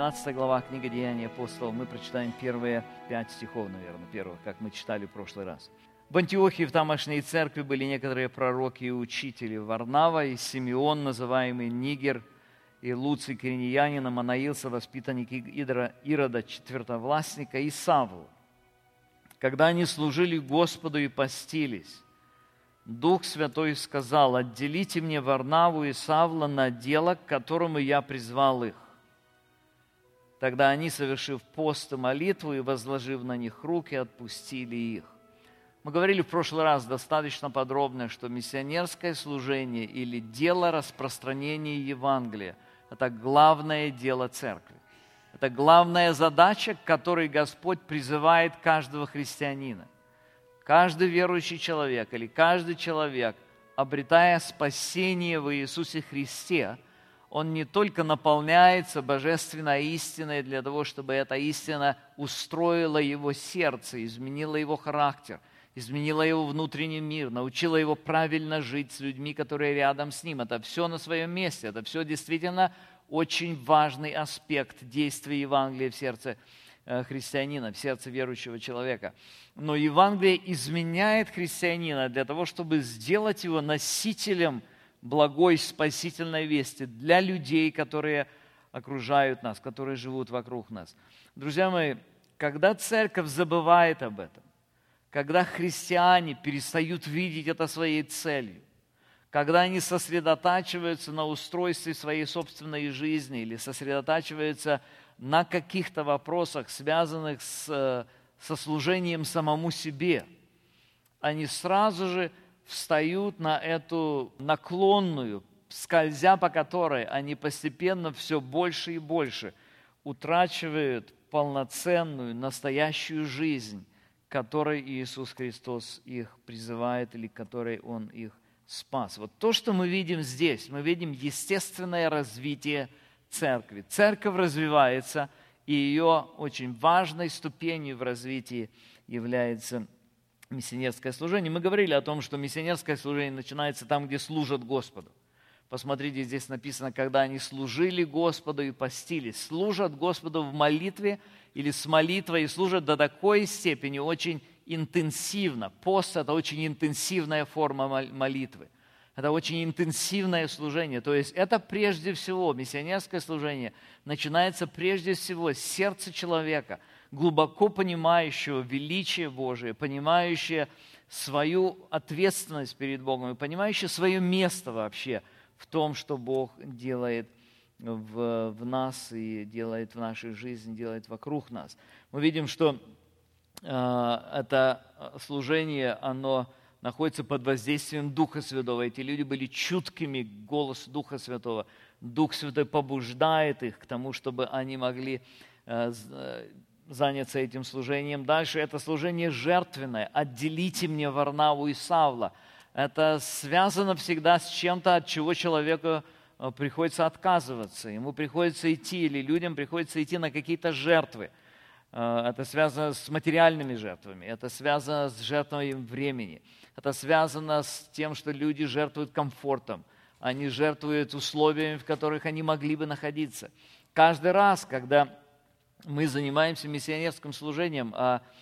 12 глава, книга Деяний апостолов. Мы прочитаем первые 5 стихов, наверное, первых, как мы читали в прошлый раз. В Антиохии, в тамошней церкви, были некоторые пророки и учители: Варнава и Симеон, называемый Нигер, и Луций Кириньянин, Манаил, воспитанник Ирода, четвертовластника, и Савл. Когда они служили Господу и постились, Дух Святой сказал: «Отделите мне Варнаву и Савла на дело, к которому я призвал их». Тогда они, совершив пост и молитву и возложив на них руки, отпустили их. Мы говорили в прошлый раз достаточно подробно, что миссионерское служение или дело распространения Евангелия – это главное дело церкви. Это главная задача, к которой Господь призывает каждого христианина. Каждый верующий человек или каждый человек, обретая спасение в Иисусе Христе, он не только наполняется божественной истиной для того, чтобы эта истина устроила его сердце, изменила его характер, изменила его внутренний мир, научила его правильно жить с людьми, которые рядом с ним. Это все на своем месте, это все действительно очень важный аспект действия Евангелия в сердце христианина, в сердце верующего человека. Но Евангелие изменяет христианина для того, чтобы сделать его носителем благой спасительной вести для людей, которые окружают нас, которые живут вокруг нас. Друзья мои, когда церковь забывает об этом, когда христиане перестают видеть это своей целью, когда они сосредотачиваются на устройстве своей собственной жизни или сосредотачиваются на каких-то вопросах, связанных со служением самому себе, они сразу же встают на эту наклонную, скользя по которой они постепенно все больше и больше утрачивают полноценную, настоящую жизнь, которой Иисус Христос их призывает или которой Он их спас. Вот то, что мы видим здесь, мы видим естественное развитие церкви. Церковь развивается, и ее очень важной ступенью в развитии является миссионерское служение. Мы говорили о том, что миссионерское служение начинается там, где служат Господу. Посмотрите, здесь написано, когда они служили Господу и постились. Служат Господу в молитве или с молитвой, и служат до такой степени очень интенсивно. Пост – это очень интенсивная форма молитвы. Это очень интенсивное служение. То есть это прежде всего, миссионерское служение начинается прежде всего с сердца человека, глубоко понимающего величие Божие, понимающего свою ответственность перед Богом и понимающего свое место вообще в том, что Бог делает в нас и делает в нашей жизни, делает вокруг нас. Мы видим, что это служение, оно находится под воздействием Духа Святого. Эти люди были чуткими к голосу Духа Святого. Дух Святой побуждает их к тому, чтобы они могли заняться этим служением. Дальше это служение жертвенное. «Отделите мне Варнаву и Савла». Это связано всегда с чем-то, от чего человеку приходится отказываться. Ему приходится идти, или людям приходится идти на какие-то жертвы. Это связано с материальными жертвами, это связано с жертвой времени, это связано с тем, что люди жертвуют комфортом, они жертвуют условиями, в которых они могли бы находиться. Каждый раз, когда мы занимаемся миссионерским служением,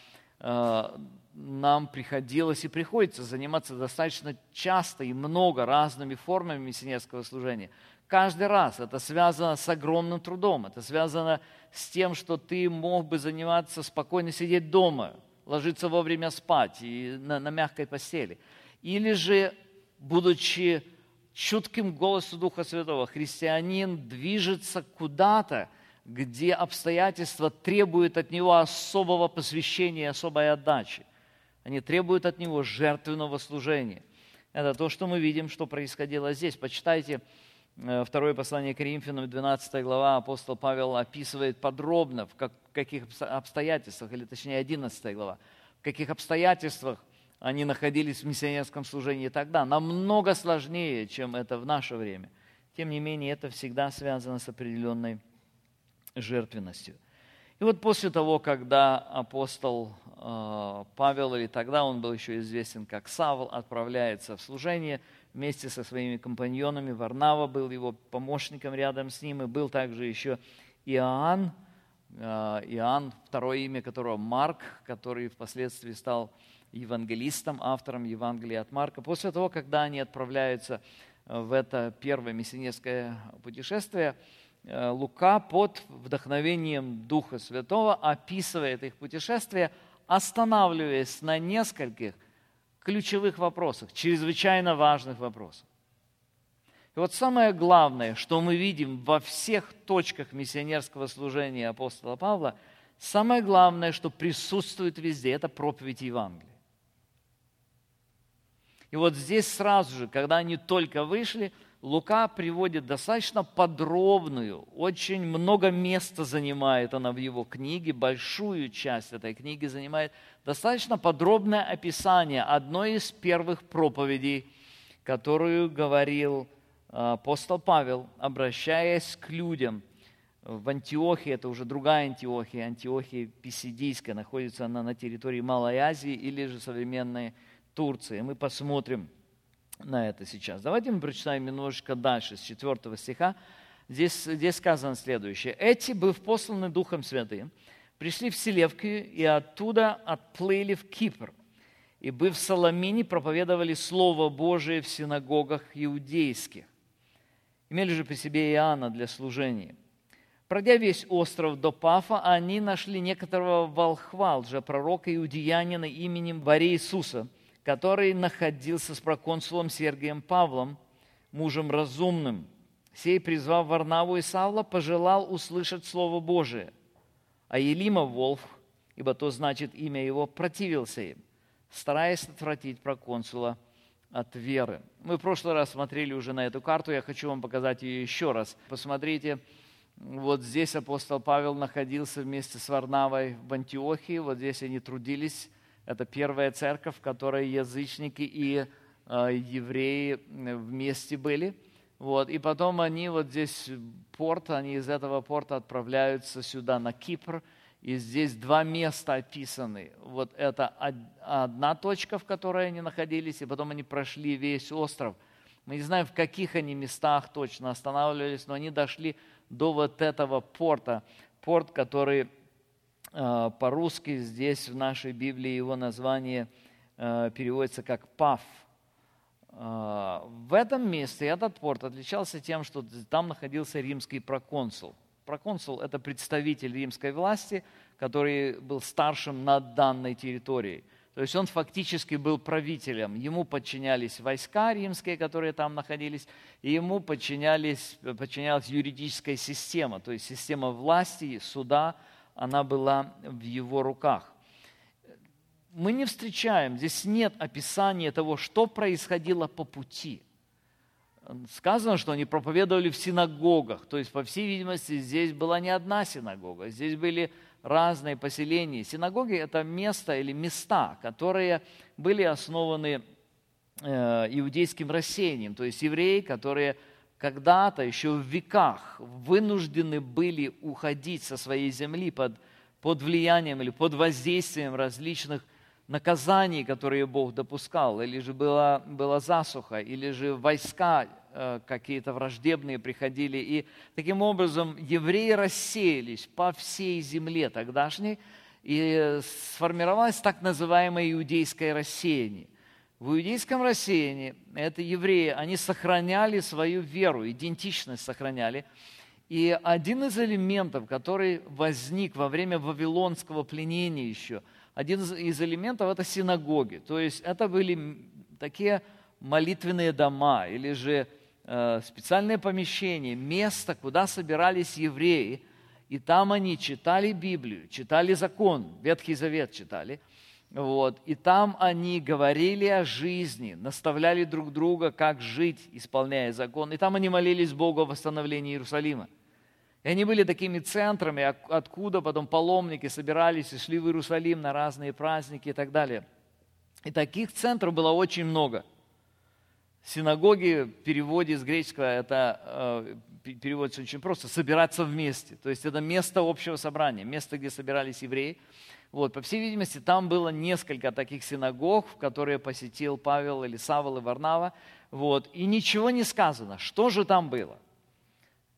нам приходилось и приходится заниматься достаточно часто и много разными формами миссионерского служения. Каждый раз это связано с огромным трудом, это связано с тем, что ты мог бы заниматься, спокойно сидеть дома, ложиться вовремя спать и на мягкой постели. Или же, будучи чутким к голосу Духа Святого, христианин движется куда-то, где обстоятельства требуют от него особого посвящения, особой отдачи. Они требуют от него жертвенного служения. Это то, что мы видим, что происходило здесь. Почитайте второе послание к Коринфянам, 12 глава, апостол Павел описывает подробно, в каких обстоятельствах, или точнее 11 глава, в каких обстоятельствах они находились в миссионерском служении тогда. Намного сложнее, чем это в наше время. Тем не менее, это всегда связано с определенной жертвенностью. И вот после того, когда апостол Павел, или тогда он был еще известен как Савл, отправляется в служение вместе со своими компаньонами, Варнава был его помощником рядом с ним, и был также еще Иоанн, второе имя которого Марк, который впоследствии стал евангелистом, автором Евангелия от Марка. После того, когда они отправляются в это первое миссионерское путешествие, Лука под вдохновением Духа Святого описывает их путешествие, останавливаясь на нескольких ключевых вопросах, чрезвычайно важных вопросах. И вот самое главное, что мы видим во всех точках миссионерского служения апостола Павла, самое главное, что присутствует везде, это проповедь Евангелия. И вот здесь сразу же, когда они только вышли, Лука приводит достаточно подробную, очень много места занимает она в его книге, большую часть этой книги занимает достаточно подробное описание одной из первых проповедей, которую говорил апостол Павел, обращаясь к людям в Антиохии, это уже другая Антиохия, Антиохия Писидийская, находится она на территории Малой Азии или же современной Турции. Мы посмотрим на это сейчас. Давайте мы прочитаем немножечко дальше, с 4 стиха. Здесь сказано следующее. «Эти, быв посланы Духом Святым, пришли в Селевкию и оттуда отплыли в Кипр, и, быв в Саламине, проповедовали Слово Божие в синагогах иудейских. Имели же при себе Иоанна для служения. Пройдя весь остров до Пафа, они нашли некоторого волхва, лжепророка иудеянина именем Бар-Иисуса, который находился с проконсулом Сергием Павлом, мужем разумным. Сей, призвав Варнаву и Савла, пожелал услышать Слово Божие. А Елима Волф, ибо то значит имя его, противился им, стараясь отвратить проконсула от веры». Мы в прошлый раз смотрели уже на эту карту, я хочу вам показать ее еще раз. Посмотрите, вот здесь апостол Павел находился вместе с Варнавой в Антиохии, вот здесь они трудились. Это первая церковь, в которой язычники и евреи вместе были. Вот. И потом они вот здесь порт, они из этого порта отправляются сюда, на Кипр. И здесь два места описаны. Вот это одна точка, в которой они находились, и потом они прошли весь остров. Мы не знаем, в каких они местах точно останавливались, но они дошли до вот этого порта. Порт, который по-русски здесь в нашей Библии его название переводится как Паф. В этом месте этот порт отличался тем, что там находился римский проконсул. Проконсул – это представитель римской власти, который был старшим над данной территорией. То есть он фактически был правителем. Ему подчинялись войска римские, которые там находились, и ему подчинялась юридическая система, то есть система власти, суда, она была в его руках. Мы не встречаем, здесь нет описания того, что происходило по пути. Сказано, что они проповедовали в синагогах, то есть, по всей видимости, здесь была не одна синагога, здесь были разные поселения. Синагоги – это место или места, которые были основаны иудейским рассеянием, то есть евреи, которые когда-то, еще в веках, вынуждены были уходить со своей земли под влиянием или под воздействием различных наказаний, которые Бог допускал, или же была засуха, или же войска какие-то враждебные приходили. И таким образом евреи рассеялись по всей земле тогдашней, и сформировалось так называемое иудейское рассеяние. В иудейском рассеянии это евреи, они сохраняли свою веру, идентичность сохраняли. И один из элементов, который возник во время вавилонского пленения еще, один из элементов – это синагоги. То есть это были такие молитвенные дома или же специальные помещения, место, куда собирались евреи, и там они читали Библию, читали закон, Ветхий Завет читали. Вот. И там они говорили о жизни, наставляли друг друга, как жить, исполняя закон. И там они молились Богу о восстановлении Иерусалима. И они были такими центрами, откуда потом паломники собирались и шли в Иерусалим на разные праздники и так далее. И таких центров было очень много. Синагоги в переводе с греческого, это переводится очень просто, собираться вместе. То есть это место общего собрания, место, где собирались евреи. Вот, по всей видимости, там было несколько таких синагог, которые посетил Павел или Савл и Варнава. Вот, и ничего не сказано, что же там было.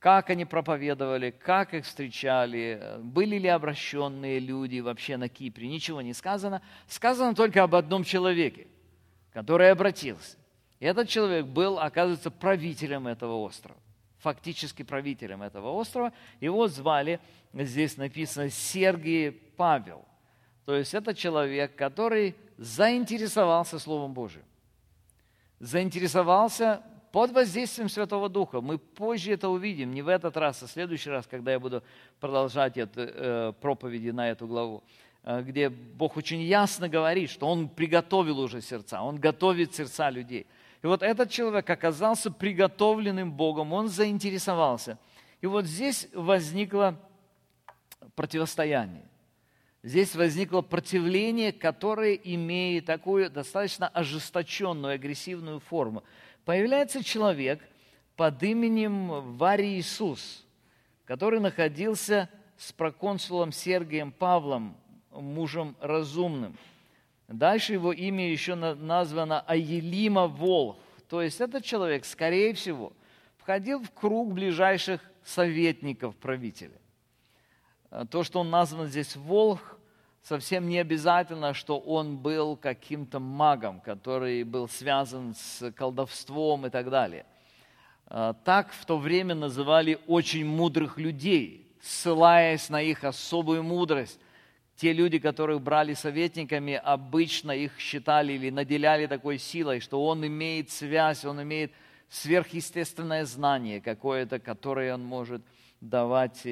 как они проповедовали, как их встречали, были ли обращенные люди вообще на Кипре. Ничего не сказано. Сказано только об одном человеке, который обратился. И этот человек был, оказывается, правителем этого острова. Фактически правителем этого острова. Его звали, здесь написано, Сергий Павел. То есть это человек, который заинтересовался Словом Божиим. Заинтересовался под воздействием Святого Духа. Мы позже это увидим, не в этот раз, а в следующий раз, когда я буду продолжать проповеди на эту главу, где Бог очень ясно говорит, что Он приготовил уже сердца, Он готовит сердца людей. И вот этот человек оказался приготовленным Богом, он заинтересовался. И вот здесь возникло противостояние. Здесь возникло противление, которое имеет такую достаточно ожесточенную, агрессивную форму. Появляется человек под именем Варий Иисус, который находился с проконсулом Сергием Павлом, мужем разумным. Дальше его имя еще названо Аелима Волх. То есть этот человек, скорее всего, входил в круг ближайших советников правителя. То, что он назван здесь Волх, совсем не обязательно, что он был каким-то магом, который был связан с колдовством и так далее. Так в то время называли очень мудрых людей, ссылаясь на их особую мудрость. Те люди, которых брали советниками, обычно их считали или наделяли такой силой, что он имеет связь, он имеет сверхъестественное знание какое-то, которое он может давать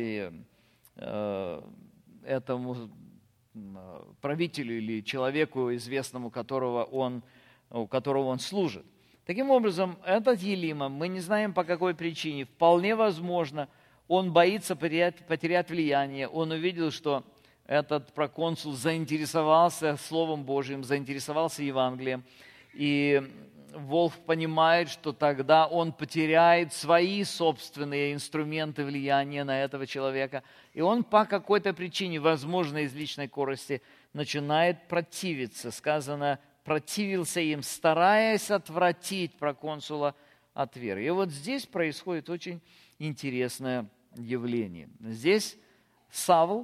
этому правителю или человеку, известному, у которого он служит. Таким образом, этот Елима, мы не знаем по какой причине, вполне возможно, он боится потерять влияние, он увидел, что этот проконсул заинтересовался Словом Божьим, заинтересовался Евангелием, и Волх понимает, что тогда он потеряет свои собственные инструменты влияния на этого человека. И он по какой-то причине, возможно, из личной корысти, начинает противиться. Сказано, противился им, стараясь отвратить проконсула от веры. И вот здесь происходит очень интересное явление. Здесь Савл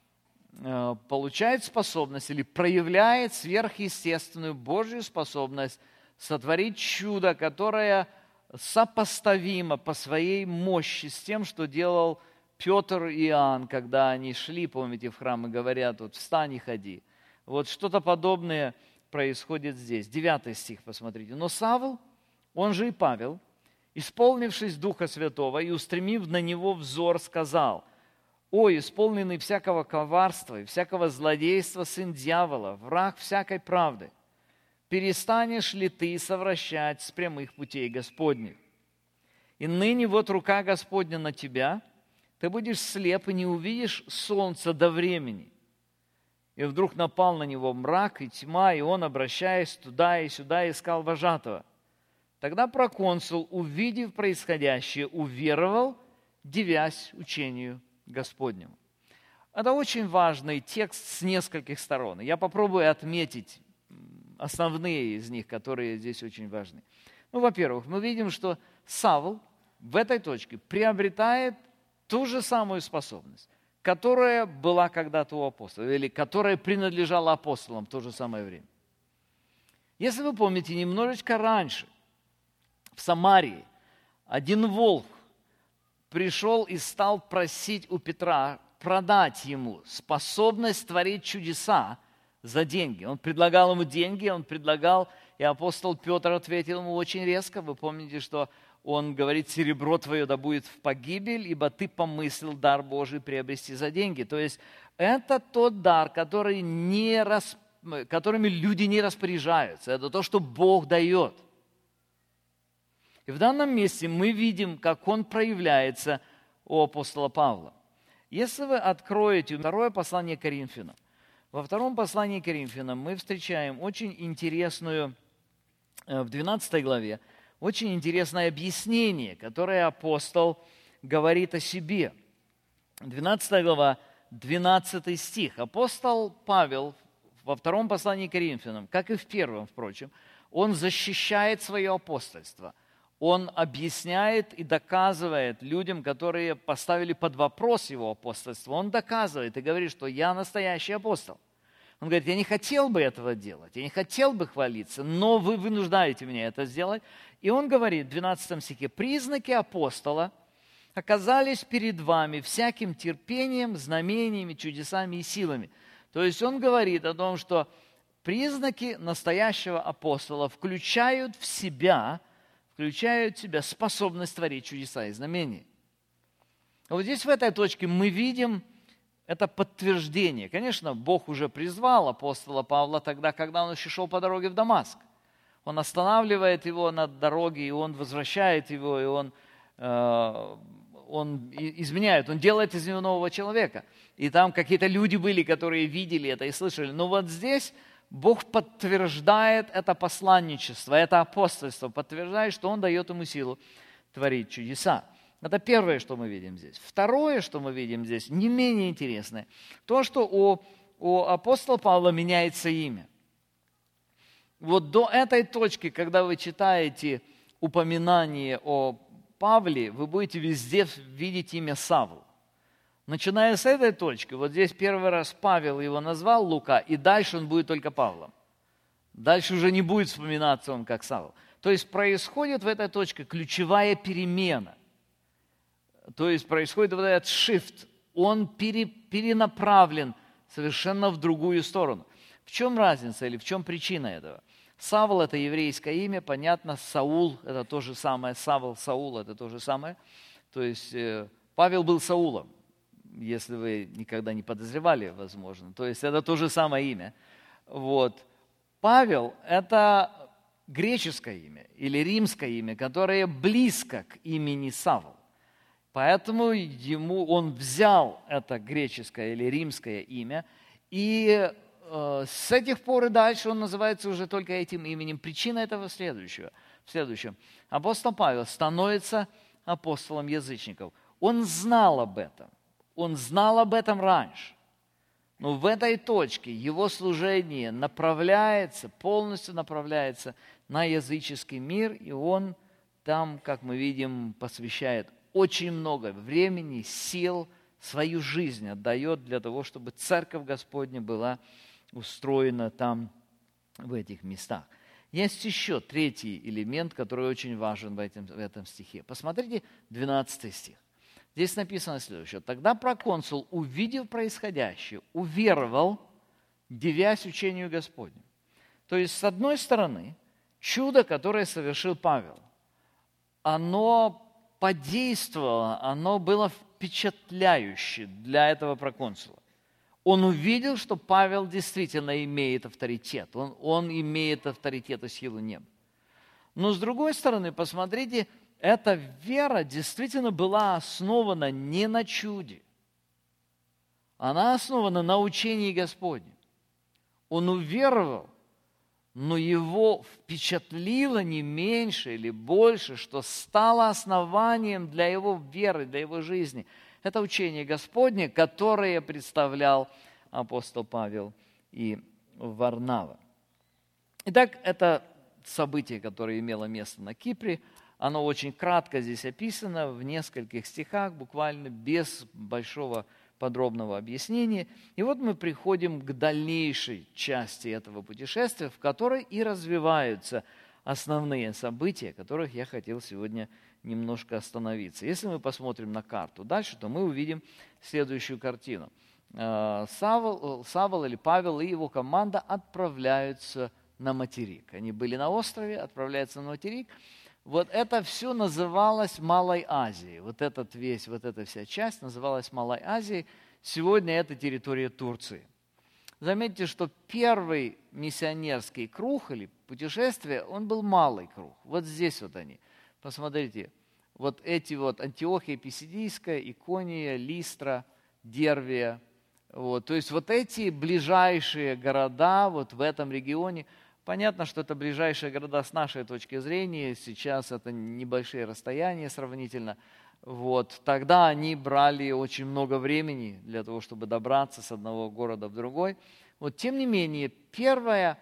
получает способность или проявляет сверхъестественную Божью способность сотворить чудо, которое сопоставимо по своей мощи с тем, что делал Петр и Иоанн, когда они шли, помните, в храм и говорят, вот встань и ходи. Вот что-то подобное происходит здесь. 9 стих, посмотрите. «Но Савл, он же и Павел, исполнившись Духа Святого и устремив на него взор, сказал: „О, исполненный всякого коварства и всякого злодейства сын дьявола, враг всякой правды, перестанешь ли ты совращать с прямых путей Господних? И ныне вот рука Господня на тебя, ты будешь слеп и не увидишь солнца до времени». И вдруг напал на него мрак и тьма, и он, обращаясь туда и сюда, искал вожатого. Тогда проконсул, увидев происходящее, уверовал, дивясь учению Господнему. Это очень важный текст с нескольких сторон. Я попробую отметить основные из них, которые здесь очень важны. Ну, во-первых, мы видим, что Савл в этой точке приобретает ту же самую способность, которая была когда-то у апостолов, или которая принадлежала апостолам в то же самое время. Если вы помните, немножечко раньше в Самарии один волк пришел и стал просить у Петра продать ему способность творить чудеса за деньги. Он предлагал ему деньги, и апостол Петр ответил ему очень резко. Вы помните, что он говорит: «Серебро твое да будет в погибель, ибо ты помыслил дар Божий приобрести за деньги». То есть это тот дар, которыми люди не распоряжаются. Это то, что Бог дает. И в данном месте мы видим, как он проявляется у апостола Павла. Если вы откроете второе послание Коринфянам, во втором послании Коринфянам мы встречаем очень интересную, в 12 главе, очень интересное объяснение, которое апостол говорит о себе. 12 глава, 12 стих. Апостол Павел во втором послании Коринфянам, как и в первом, впрочем, он защищает свое апостольство. Он объясняет и доказывает людям, которые поставили под вопрос его апостольство. Он доказывает и говорит, что я настоящий апостол. Он говорит, я не хотел бы этого делать, я не хотел бы хвалиться, но вы вынуждаете меня это сделать. И он говорит в 12 стихе, признаки апостола оказались перед вами всяким терпением, знамениями, чудесами и силами. То есть он говорит о том, что признаки настоящего апостола включают в себя способность творить чудеса и знамения. Вот здесь в этой точке мы видим это подтверждение. Конечно, Бог уже призвал апостола Павла тогда, когда он еще шел по дороге в Дамаск. Он останавливает его на дороге, и он возвращает его, и он изменяет, он делает из него нового человека. И там какие-то люди были, которые видели это и слышали. Но вот здесь Бог подтверждает это посланничество, это апостольство, подтверждает, что Он дает ему силу творить чудеса. Это первое, что мы видим здесь. Второе, что мы видим здесь, не менее интересное, то, что у апостола Павла меняется имя. Вот до этой точки, когда вы читаете упоминание о Павле, вы будете везде видеть имя Савл. Начиная с этой точки, вот здесь первый раз Павел его назвал Лука, и дальше он будет только Павлом. Дальше уже не будет вспоминаться он как Савл. То есть происходит в этой точке ключевая перемена. То есть происходит вот этот shift. Он перенаправлен совершенно в другую сторону. В чем разница или в чем причина этого? Савл – это еврейское имя, понятно. Саул – это то же самое. Савл, Саул – это то же самое. То есть Павел был Саулом, если вы никогда не подозревали, возможно. То есть это то же самое имя. Вот. Павел – это греческое имя или римское имя, которое близко к имени Савл. Поэтому он взял это греческое или римское имя, и с этих пор и дальше он называется уже только этим именем. Причина этого в следующем. Апостол Павел становится апостолом язычников. Он знал об этом. Он знал об этом раньше. Но в этой точке его служение полностью направляется на языческий мир, и он там, как мы видим, посвящает очень много времени, сил, свою жизнь отдает для того, чтобы Церковь Господня была устроена там, в этих местах. Есть еще третий элемент, который очень важен в этом стихе. Посмотрите 12 стих. Здесь написано следующее. «Тогда проконсул, увидев происходящее, уверовал, дивясь учению Господню». То есть, с одной стороны, чудо, которое совершил Павел, оно подействовало, оно было впечатляюще для этого проконсула. Он увидел, что Павел действительно имеет авторитет. Он имеет авторитет и силу неба. Но с другой стороны, посмотрите, эта вера действительно была основана не на чуде. Она основана на учении Господнем. Он уверовал, но его впечатлило не меньше или больше, что стало основанием для его веры, для его жизни. Это учение Господне, которое представлял апостол Павел и Варнава. Итак, это событие, которое имело место на Кипре, оно очень кратко здесь описано, в нескольких стихах, буквально без большого подробного объяснения. И вот мы приходим к дальнейшей части этого путешествия, в которой и развиваются основные события, которых я хотел сегодня немножко остановиться. Если мы посмотрим на карту дальше, то мы увидим следующую картину. Савл или Павел и его команда отправляются на материк. Они были на острове, отправляются на материк. Вот это все называлось Малой Азией. Вот эта вся часть называлась Малой Азией. Сегодня это территория Турции. Заметьте, что первый миссионерский круг или путешествие, он был малый круг. Вот здесь вот они. Посмотрите, вот эти вот Антиохия Писидийская, Икония, Листра, Дервия. Вот. То есть вот эти ближайшие города вот в этом регионе. Понятно, что это ближайшие города с нашей точки зрения. Сейчас это небольшие расстояния сравнительно. Вот. Тогда они брали очень много времени для того, чтобы добраться с одного города в другой. Вот. Тем не менее, первая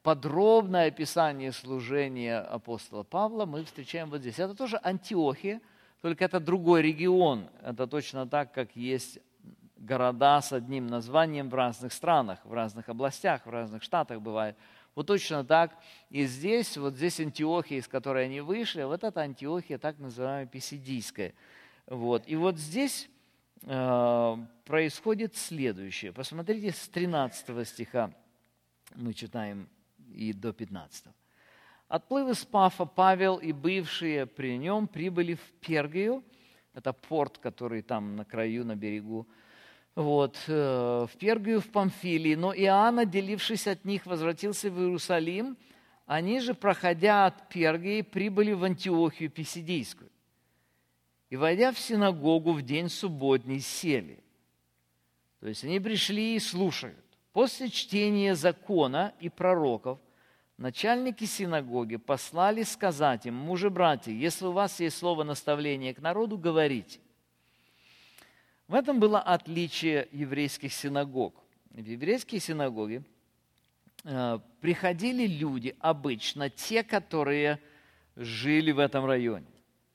подробное описание служения апостола Павла мы встречаем вот здесь. Это тоже Антиохия, только это другой регион. Это точно так, как есть города с одним названием в разных странах, в разных областях, в разных штатах бывает. Вот точно так и здесь, вот здесь Антиохия, из которой они вышли, вот эта Антиохия, так называемая Писидийская. Вот. И вот здесь происходит следующее. Посмотрите, с 13 стиха мы читаем и до 15. «Отплыв из Пафа, Павел и бывшие при нем прибыли в Пергию». Это порт, который там на краю, на берегу. Вот, в Пергию, в Памфилии. Но Иоанн, отделившись от них, возвратился в Иерусалим. Они же, проходя от Пергии, прибыли в Антиохию Писидийскую. И, войдя в синагогу в день субботний, сели. То есть они пришли и слушают. После чтения закона и пророков начальники синагоги послали сказать им: мужи-братья, если у вас есть слово наставления к народу, говорите. В этом было отличие еврейских синагог. В еврейские синагоги приходили люди, обычно те, которые жили в этом районе.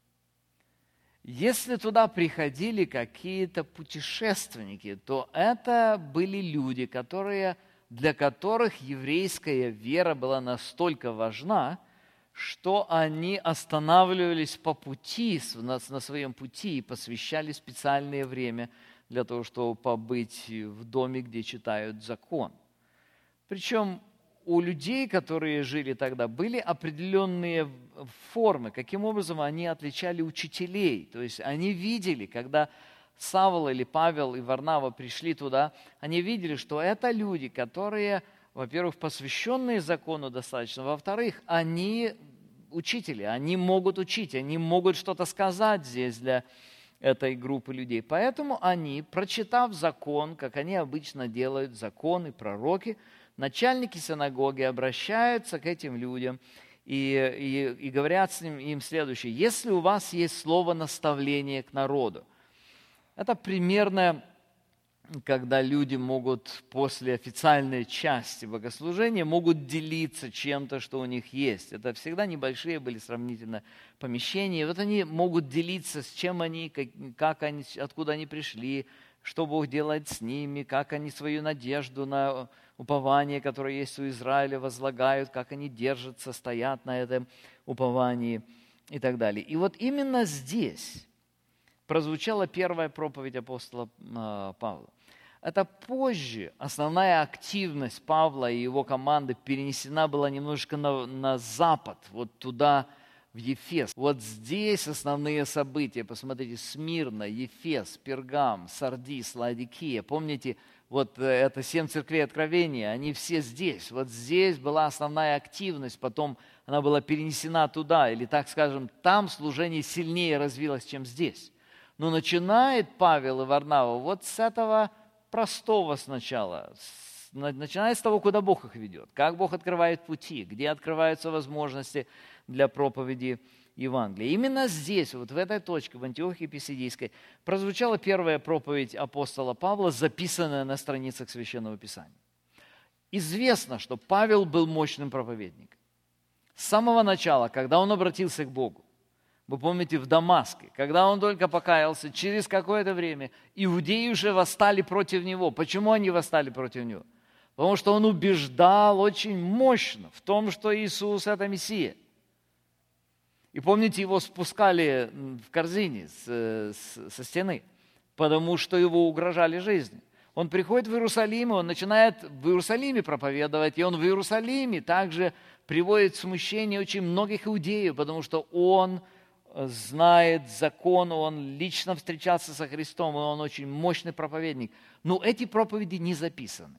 Если туда приходили какие-то путешественники, то это были люди, для которых еврейская вера была настолько важна, что они останавливались по пути, на своем пути и посвящали специальное время для того, чтобы побыть в доме, где читают закон. Причем у людей, которые жили тогда, были определенные формы, каким образом они отличали учителей. То есть они видели, когда Савл или Павел и Варнава пришли туда, они видели, что это люди, которые, во-первых, посвященные закону достаточно, во-вторых, они учители, они могут учить, они могут что-то сказать здесь для этой группы людей. Поэтому они, прочитав закон, как они обычно делают, закон и пророки, начальники синагоги обращаются к этим людям и говорят им следующее: если у вас есть слово наставления к народу. Это примерно, когда люди могут после официальной части богослужения могут делиться чем-то, что у них есть. Это всегда небольшие были сравнительно помещения. Вот они могут делиться, с чем они, как они, откуда они пришли, что Бог делает с ними, как они свою надежду на упование, которое есть у Израиля, возлагают, как они держатся, стоят на этом уповании и так далее. И вот именно здесь прозвучала первая проповедь апостола Павла. Это позже основная активность Павла и его команды перенесена была немножко на запад, вот туда, в Ефес. Вот здесь основные события. Посмотрите, Смирна, Ефес, Пергам, Сардис, Лаодикия. Помните, вот это 7 церквей откровения, они все здесь. Вот здесь была основная активность, потом она была перенесена туда, или так скажем, там служение сильнее развилось, чем здесь. Но начинает Павел и Варнава вот с этого простого сначала, начиная с того, куда Бог их ведет, как Бог открывает пути, где открываются возможности для проповеди Евангелия. Именно здесь, вот в этой точке, в Антиохии Писидийской, прозвучала первая проповедь апостола Павла, записанная на страницах Священного Писания. Известно, что Павел был мощным проповедником. С самого начала, когда он обратился к Богу, вы помните, в Дамаске, когда он только покаялся, через какое-то время иудеи уже восстали против него. Почему они восстали против него? Потому что он убеждал очень мощно в том, что Иисус – это Мессия. И помните, его спускали в корзине со стены, потому что его угрожали жизни. Он приходит в Иерусалим, и он начинает в Иерусалиме проповедовать, и он в Иерусалиме также приводит в смущение очень многих иудеев, потому что он знает закон, он лично встречался со Христом, и он очень мощный проповедник. Но эти проповеди не записаны.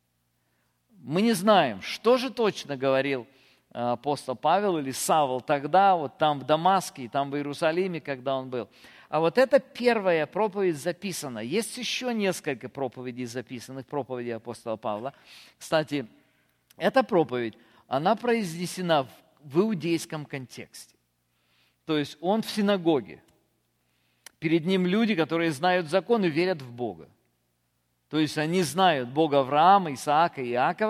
Мы не знаем, что же точно говорил апостол Павел или Савл тогда, вот там в Дамаске, и там в Иерусалиме, когда он был. А вот эта первая проповедь записана. Есть еще несколько проповедей записанных, проповедей апостола Павла. Кстати, эта проповедь, она произнесена в иудейском контексте. То есть он в синагоге. Перед ним люди, которые знают закон и верят в Бога. То есть они знают Бога Авраама, Исаака и Иакова,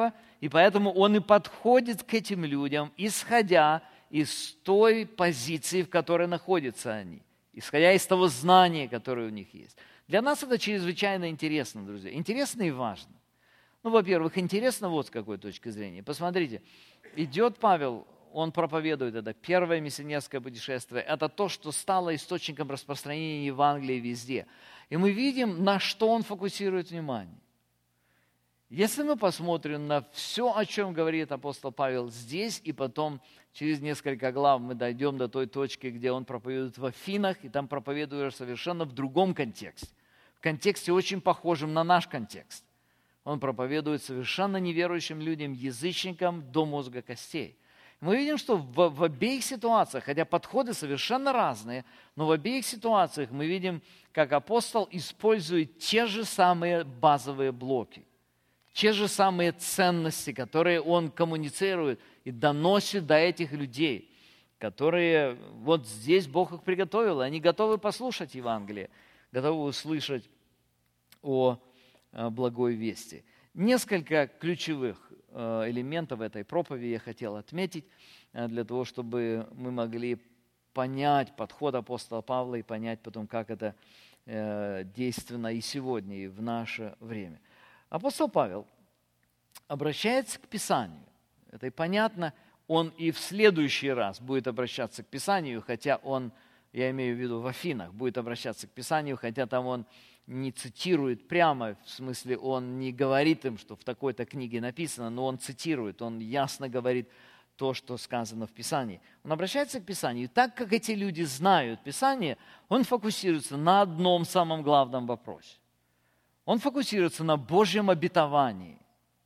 И поэтому он и подходит к этим людям, исходя из той позиции, в которой находятся они, исходя из того знания, которое у них есть. Для нас это чрезвычайно интересно, друзья. Интересно и важно. Ну, во-первых, интересно вот с какой точки зрения. Посмотрите, идет Павел, он проповедует это. Первое миссионерское путешествие – это то, что стало источником распространения Евангелия везде. И мы видим, на что он фокусирует внимание. Если мы посмотрим на все, о чем говорит апостол Павел здесь, и потом через несколько глав мы дойдем до той точки, где он проповедует в Афинах, и там проповедует совершенно в другом контексте. В контексте очень похожем на наш контекст. Он проповедует совершенно неверующим людям, язычникам до мозга костей. Мы видим, что в обеих ситуациях, хотя подходы совершенно разные, но в обеих ситуациях мы видим, как апостол использует те же самые базовые блоки, те же самые ценности, которые он коммуницирует и доносит до этих людей, которые вот здесь Бог их приготовил, они готовы послушать Евангелие, готовы услышать о благой вести. Несколько ключевых элементов этой проповеди я хотел отметить, для того, чтобы мы могли понять подход апостола Павла и понять потом, как это действенно и сегодня, и в наше время. Апостол Павел обращается к Писанию. Это и понятно, он и в следующий раз будет обращаться к Писанию, хотя он, я имею в виду в Афинах, будет обращаться к Писанию, хотя там он не цитирует прямо, в смысле он не говорит им, что в такой-то книге написано, но он цитирует, он ясно говорит то, что сказано в Писании. Он обращается к Писанию. И так как эти люди знают Писание, он фокусируется на одном самом главном вопросе. Он фокусируется на Божьем обетовании.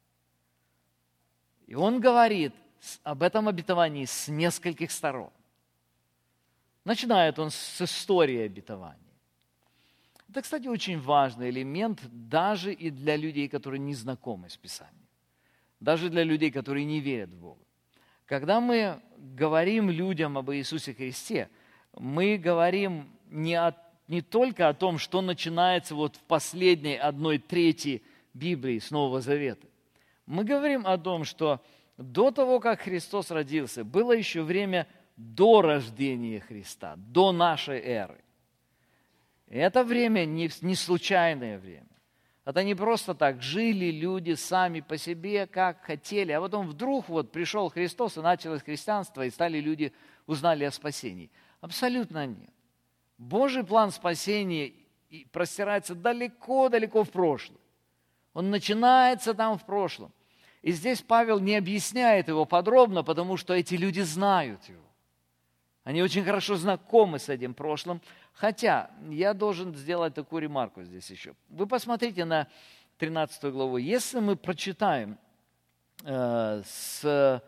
И он говорит об этом обетовании с нескольких сторон. Начинает он с истории обетования. Это, кстати, очень важный элемент даже и для людей, которые не знакомы с Писанием. Даже для людей, которые не верят в Бога. Когда мы говорим людям об Иисусе Христе, мы говорим не только о том, что начинается вот в последней 1/3 Библии с Нового Завета. Мы говорим о том, что до того, как Христос родился, было еще время до рождения Христа, до нашей эры. И это время не случайное время. Это не просто так жили люди сами по себе, как хотели, а потом вдруг вот пришел Христос, и началось христианство, и стали люди, узнали о спасении. Абсолютно нет. Божий план спасения простирается далеко-далеко в прошлое. Он начинается там в прошлом. И здесь Павел не объясняет его подробно, потому что эти люди знают его. Они очень хорошо знакомы с этим прошлым. Хотя я должен сделать такую ремарку здесь еще. Вы посмотрите на 13 главу. Если мы прочитаем с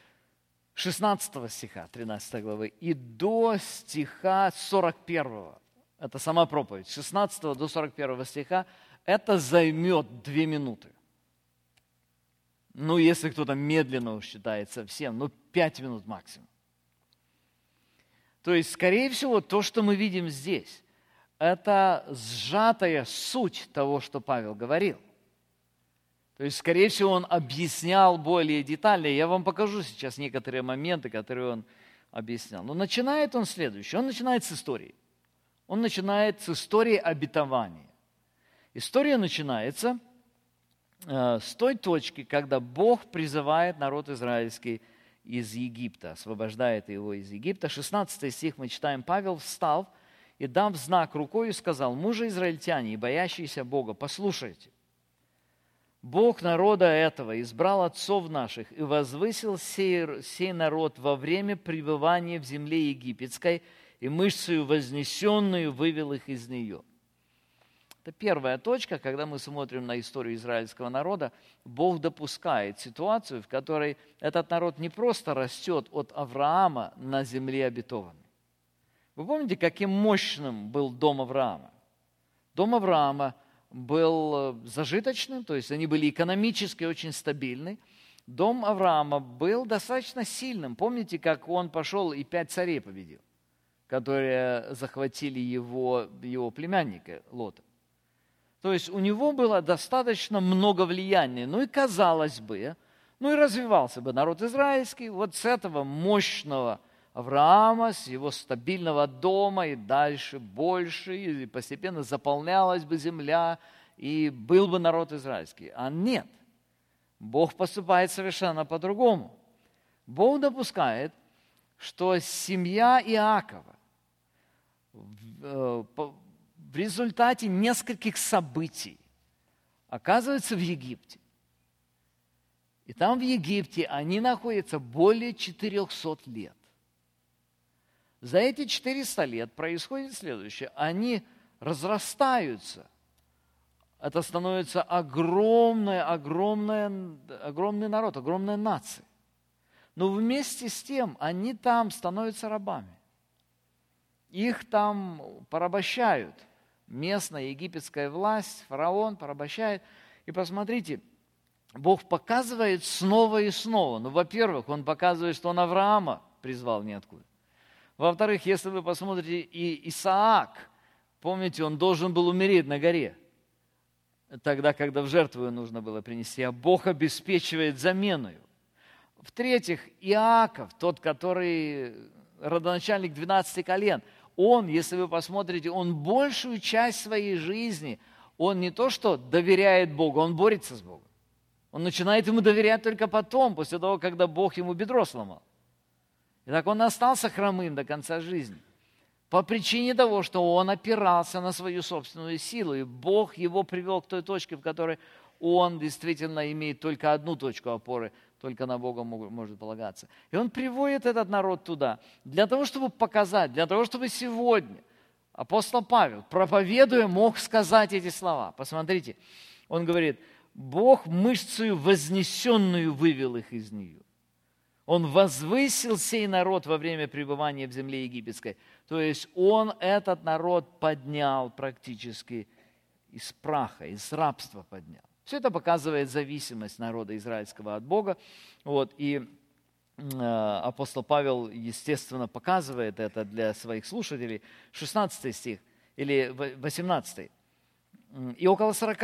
16 стиха 13 главы и до стиха 41, это сама проповедь, с 16 до 41 стиха, это займет 2 минуты. Ну, если кто-то медленно считает совсем, 5 минут максимум. То есть, скорее всего, то, что мы видим здесь, это сжатая суть того, что Павел говорил. То есть, скорее всего, он объяснял более детально. Я вам покажу сейчас некоторые моменты, которые он объяснял. Но начинает он следующее. Он начинает с истории. Он начинает с истории обетования. История начинается с той точки, когда Бог призывает народ израильский из Египта, освобождает его из Египта. 16 стих мы читаем: «Павел встал и, дав знак рукою, сказал: мужи израильтяне и боящиеся Бога, послушайте. Бог народа этого избрал отцов наших и возвысил сей народ во время пребывания в земле египетской, и мышцею вознесенную вывел их из нее». Это первая точка, когда мы смотрим на историю израильского народа. Бог допускает ситуацию, в которой этот народ не просто растет от Авраама на земле обетованной. Вы помните, каким мощным был дом Авраама? Дом Авраама был зажиточным, то есть они были экономически очень стабильны. Дом Авраама был достаточно сильным. Помните, как он пошел и 5 царей победил, которые захватили его племянника Лота? То есть у него было достаточно много влияния. Ну и казалось бы, Ну и развивался бы народ израильский вот с этого мощного Авраама, с его стабильного дома, и дальше больше, и постепенно заполнялась бы земля, и был бы народ израильский. А нет, Бог поступает совершенно по-другому. Бог допускает, что семья Иакова в результате нескольких событий оказывается в Египте. И там в Египте они находятся более 400 лет. За эти 400 лет происходит следующее. Они разрастаются. Это становится огромный народ, огромная нация. Но вместе с тем они там становятся рабами. Их там порабощают. Местная египетская власть, фараон порабощает. И посмотрите, Бог показывает снова и снова. Ну, во-первых, Он показывает, что Он Авраама призвал ниоткуда. Во-вторых, если вы посмотрите, и Исаак, помните, он должен был умереть на горе, тогда, когда в жертву его нужно было принести, а Бог обеспечивает замену. В-третьих, Иаков, тот, который родоначальник 12 колен, он, если вы посмотрите, он большую часть своей жизни, он не то что доверяет Богу, он борется с Богом. Он начинает ему доверять только потом, после того, когда Бог ему бедро сломал. И так он остался хромым до конца жизни. По причине того, что он опирался на свою собственную силу. И Бог его привел к той точке, в которой он действительно имеет только одну точку опоры, только на Бога может полагаться. И он приводит этот народ туда для того, чтобы показать, для того, чтобы сегодня апостол Павел, проповедуя, мог сказать эти слова. Посмотрите, он говорит, Бог мышцею вознесенную вывел их из нее. Он возвысил сей народ во время пребывания в земле египетской. То есть он этот народ поднял практически из праха, из рабства поднял. Все это показывает зависимость народа израильского от Бога. Вот, и апостол Павел, естественно, показывает это для своих слушателей. 16 стих или 18. И около 40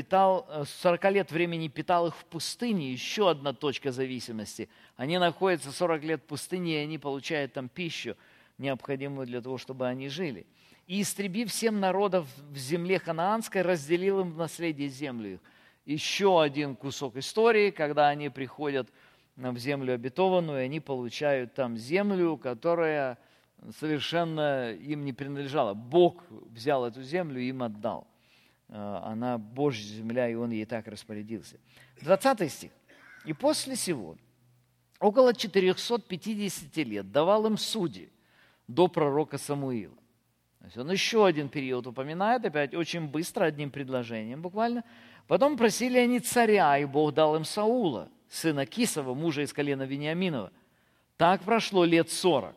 лет времени питал их в пустыне. Еще одна точка зависимости. Они находятся 40 лет в пустыне, и они получают там пищу, необходимую для того, чтобы они жили. И, истребив всем народов в земле ханаанской, разделил им в наследие землю их. Еще один кусок истории, когда они приходят в землю обетованную, и они получают там землю, которая совершенно им не принадлежала. Бог взял эту землю и им отдал. Она Божья земля, и Он ей так распорядился. 20 стих. «И после сего около 450 лет давал им судей до пророка Самуила». То есть он еще один период упоминает, опять очень быстро, одним предложением буквально. Потом просили они царя, и Бог дал им Саула, сына Кисова, мужа из колена Вениаминова. Так прошло лет 40.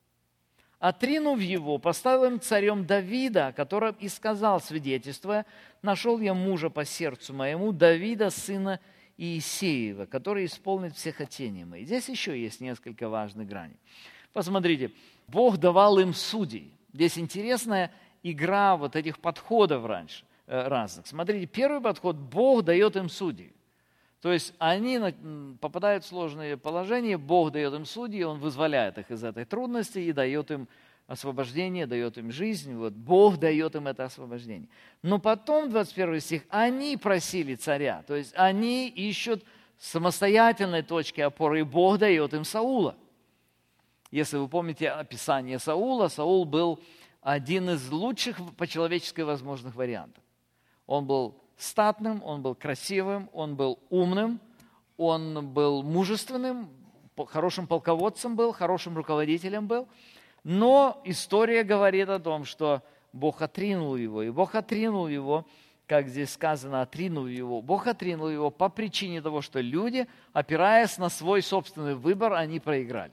Отринув его, поставил им царем Давида, о котором и сказал, свидетельствуя, «Нашел я мужа по сердцу моему, Давида, сына Иисеева, который исполнит все хотения мои». Здесь еще есть несколько важных граней. Посмотрите, Бог давал им судей. Здесь интересная игра вот этих подходов разных. Смотрите, первый подход, Бог дает им судей. То есть они попадают в сложные положения, Бог дает им судьи, Он вызволяет их из этой трудности и дает им освобождение, дает им жизнь. Вот Бог дает им это освобождение. Но потом, 21 стих, они просили царя, то есть они ищут самостоятельной точки опоры, и Бог дает им Саула. Если вы помните описание Саула, Саул был один из лучших по человеческой возможных вариантов. Он был статным, он был красивым, он был умным, он был мужественным, хорошим полководцем был, хорошим руководителем был. Но история говорит о том, что Бог отринул его. И Бог отринул его, как здесь сказано, отринул его. Бог отринул его по причине того, что люди, опираясь на свой собственный выбор, они проиграли.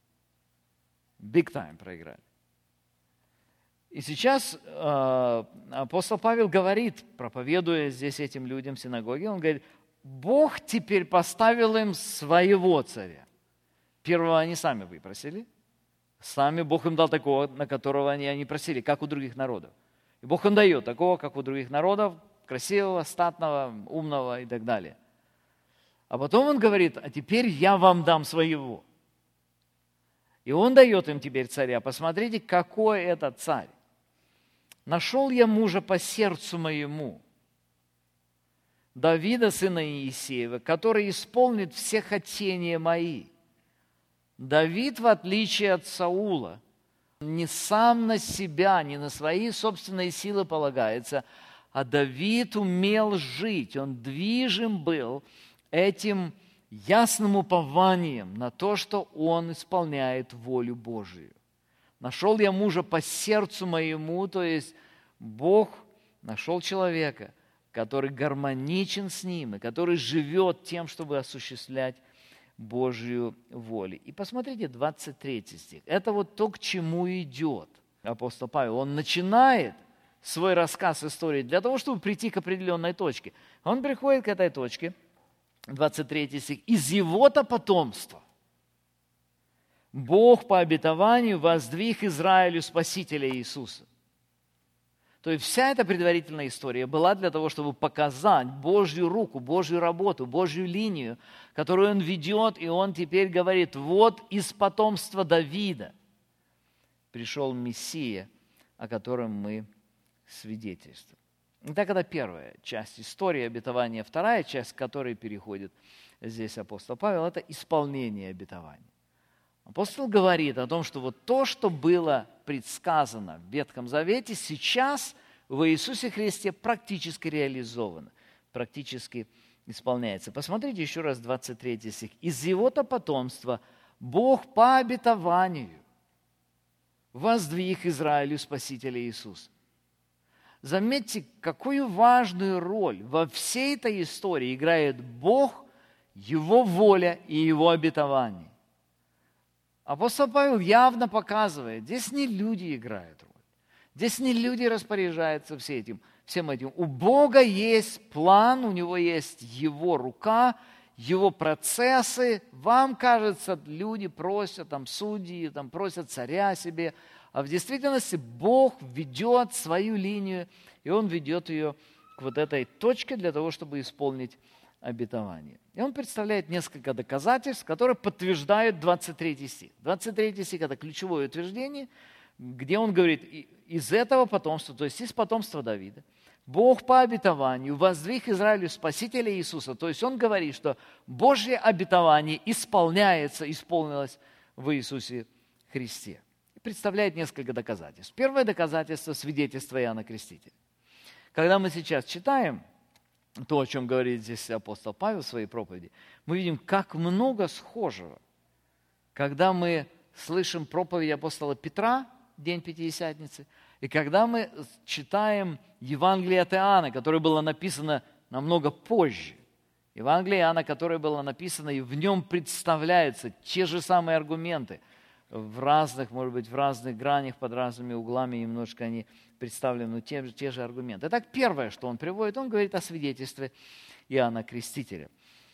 Big time проиграли. И сейчас апостол Павел говорит, проповедуя здесь этим людям в синагоге, он говорит, Бог теперь поставил им своего царя. Первого они сами выпросили. Сами Бог им дал такого, на которого они не просили, как у других народов. И Бог им дает такого, как у других народов, красивого, статного, умного и так далее. А потом он говорит, а теперь я вам дам своего. И он дает им теперь царя. Посмотрите, какой это царь. Нашел я мужа по сердцу моему, Давида, сына Иисеева, который исполнит все хотения мои. Давид, в отличие от Саула, не сам на себя, не на свои собственные силы полагается, а Давид умел жить, он движим был этим ясным упованием на то, что он исполняет волю Божию. Нашел я мужа по сердцу моему, то есть Бог нашел человека, который гармоничен с ним и который живет тем, чтобы осуществлять Божью волю. И посмотрите, 23 стих. Это вот то, к чему идет апостол Павел. Он начинает свой рассказ истории для того, чтобы прийти к определенной точке. Он приходит к этой точке, 23 стих. «Из его-то потомства Бог по обетованию воздвиг Израилю Спасителя Иисуса». То есть вся эта предварительная история была для того, чтобы показать Божью руку, Божью работу, Божью линию, которую Он ведет, и Он теперь говорит, вот из потомства Давида пришел Мессия, о котором мы свидетельствуем. Итак, это первая часть истории обетования. Вторая часть, к которой переходит здесь апостол Павел, это исполнение обетования. Апостол говорит о том, что вот то, что было предсказано в Ветхом Завете, сейчас в Иисусе Христе практически реализовано, практически исполняется. Посмотрите еще раз 23 стих. «Из его-то потомства Бог по обетованию воздвиг Израилю Спасителя Иисуса». Заметьте, какую важную роль во всей этой истории играет Бог, Его воля и Его обетование. Апостол Павел явно показывает, здесь не люди играют роль, здесь не люди распоряжаются всем этим. У Бога есть план, у Него есть Его рука, Его процессы. Вам кажется, люди просят, судьи, просят царя себе, а в действительности Бог ведет свою линию, и Он ведет ее к вот этой точке для того, чтобы исполнить обетование. И он представляет несколько доказательств, которые подтверждают 23 стих. 23 стих – это ключевое утверждение, где он говорит, из этого потомства, то есть из потомства Давида, Бог по обетованию воздвиг Израилю Спасителя Иисуса. То есть он говорит, что Божье обетование исполнилось в Иисусе Христе. И представляет несколько доказательств. Первое доказательство – свидетельство Иоанна Крестителя. Когда мы сейчас читаем то, о чем говорит здесь апостол Павел в своей проповеди, мы видим, как много схожего. Когда мы слышим проповедь апостола Петра, день Пятидесятницы, и когда мы читаем Евангелие от Иоанна, которое было написано намного позже, Евангелие Иоанна, которое было написано, и в нем представляются те же самые аргументы, в разных, может быть, в разных гранях, под разными углами, немножко они представлены, но те же аргументы. Итак, первое, что он приводит, он говорит о свидетельстве Иоанна Крестителя.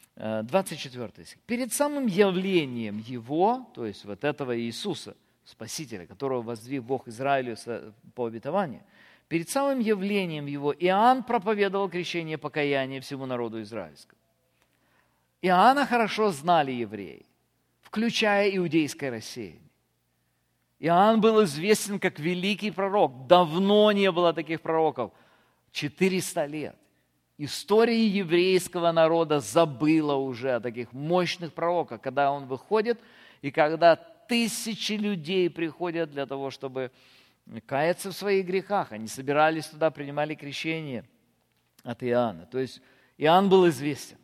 24 стих. «Перед самым явлением Его, то есть вот этого Иисуса, Спасителя, которого воздвиг Бог Израилю по обетованию, перед самым явлением Его Иоанн проповедовал крещение покаяния всему народу израильскому». Иоанна хорошо знали евреи, включая иудейское рассеяние. Иоанн был известен как великий пророк. Давно не было таких пророков. 400 лет. История еврейского народа забыла уже о таких мощных пророках, когда он выходит, и когда тысячи людей приходят для того, чтобы каяться в своих грехах. Они собирались туда, принимали крещение от Иоанна. То есть Иоанн был известен.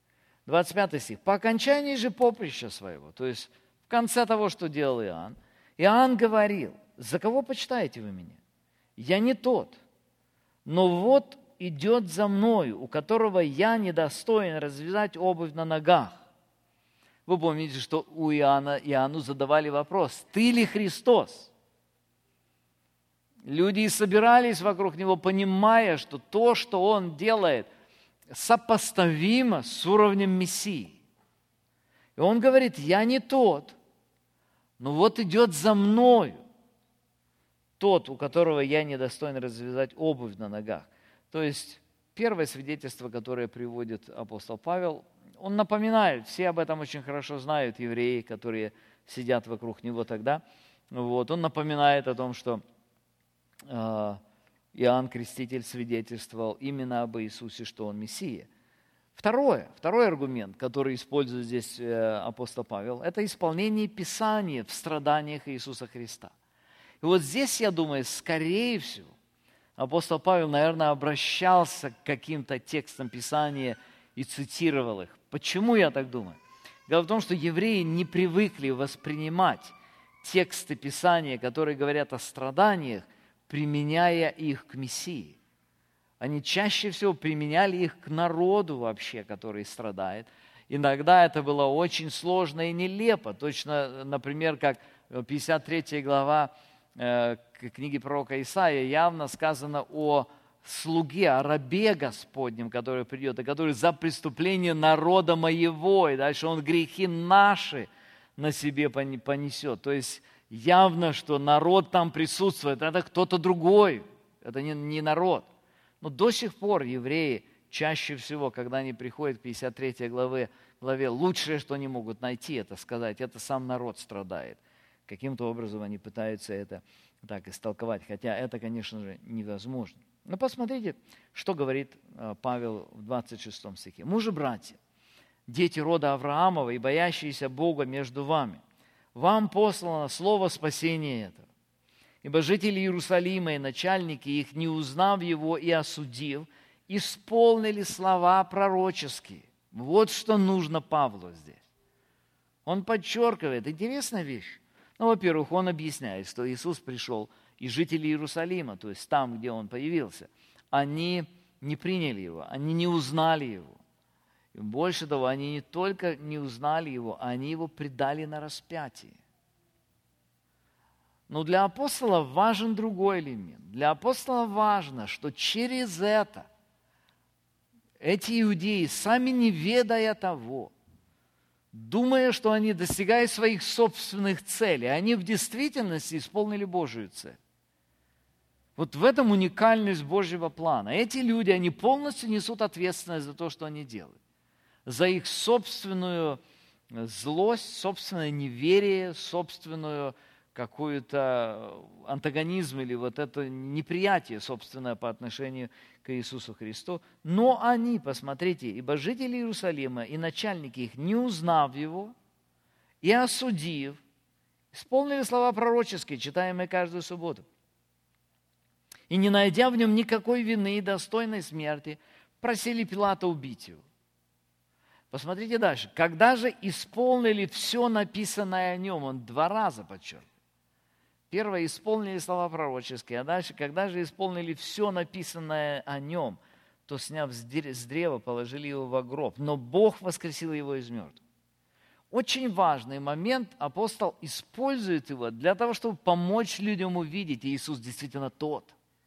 25 стих. «По окончании же поприща своего», то есть в конце того, что делал Иоанн, Иоанн говорил, «За кого почитаете вы меня? Я не тот, но вот идет за мною, у которого я недостоин развязать обувь на ногах». Вы помните, что у Иоанну задавали вопрос, «Ты ли Христос?» Люди собирались вокруг него, понимая, что то, что он делает, сопоставимо с уровнем Мессии. И он говорит, «Я не тот, но вот идет за мною тот, у которого я недостоин развязать обувь на ногах». То есть первое свидетельство, которое приводит апостол Павел, он напоминает, все об этом очень хорошо знают, евреи, которые сидят вокруг него тогда. Вот, он напоминает о том, что Иоанн Креститель свидетельствовал именно об Иисусе, что он Мессия. Второй аргумент, который использует здесь апостол Павел, это исполнение Писания в страданиях Иисуса Христа. И вот здесь, я думаю, скорее всего, апостол Павел, наверное, обращался к каким-то текстам Писания и цитировал их. Почему я так думаю? Дело в том, что евреи не привыкли воспринимать тексты Писания, которые говорят о страданиях, применяя их к Мессии. Они чаще всего применяли их к народу вообще, который страдает. Иногда это было очень сложно и нелепо. Точно, например, как 53 глава книги пророка Исаия явно сказано о слуге, о рабе Господнем, который придет, и который за преступление народа моего, и дальше он грехи наши на себе понесет. То есть явно, что народ там присутствует, это кто-то другой, это не народ. Но до сих пор евреи чаще всего, когда они приходят к 53 главе, лучшее, что они могут найти, это сказать, это сам народ страдает. Каким-то образом они пытаются это так истолковать, хотя это, конечно же, невозможно. Но посмотрите, что говорит Павел в 26 стихе. «Мужи, братья, дети рода Авраамова и боящиеся Бога между вами, вам послано слово спасения этого. Ибо жители Иерусалима и начальники их, не узнав его и осудив, исполнили слова пророческие». Вот что нужно Павлу здесь. Он подчеркивает, интересная вещь. Ну, во-первых, он объясняет, что Иисус пришел, и жители Иерусалима, то есть там, где он появился, они не приняли его, они не узнали его. И больше того, они не только не узнали его, они его предали на распятие. Но для апостола важен другой элемент. Для апостола важно, что через это эти иудеи, сами не ведая того, думая, что они достигают своих собственных целей, они в действительности исполнили Божию цель. Вот в этом уникальность Божьего плана. Эти люди, они полностью несут ответственность за то, что они делают. За их собственную злость, собственное неверие, собственную какой-то антагонизм или вот это неприятие собственное по отношению к Иисусу Христу. Но они, посмотрите, ибо жители Иерусалима и начальники их, не узнав его и осудив, исполнили слова пророческие, читаемые каждую субботу. И не найдя в нем никакой вины и достойной смерти, просили Пилата убить его. Посмотрите дальше. Когда же исполнили все написанное о нем, он 2 раза подчеркивает. Первое, исполнили слова пророческие, а дальше, когда же исполнили все написанное о нем, то, сняв с древа, положили его во гроб. Но Бог воскресил его из мертвых. Очень важный момент, апостол использует его для того, чтобы помочь людям увидеть, Иисус действительно тот.